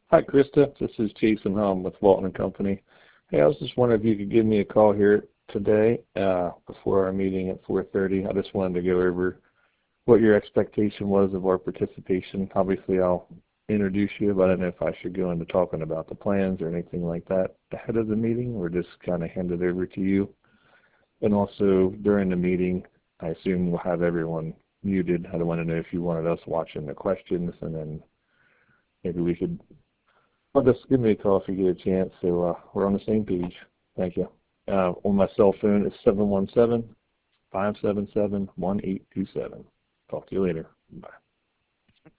Hi, Krista. This is Jason Hum with Walton and Company. Hey, I was just wondering if you could give me a call here today before our meeting at 4:30. I just wanted to go over what your expectation was of our participation. Obviously, I'll introduce you, but I don't know if I should go into talking about the plans or anything like that ahead of the meeting, or just kind of hand it over to you. And also, during the meeting, I assume we'll have everyone muted. I don't want to know if you wanted us watching the questions, and then maybe we could. Well, just give me a call if you get a chance, so we're on the same page. Thank you. On my cell phone, it's 717-577-1827. Talk to you later. Bye.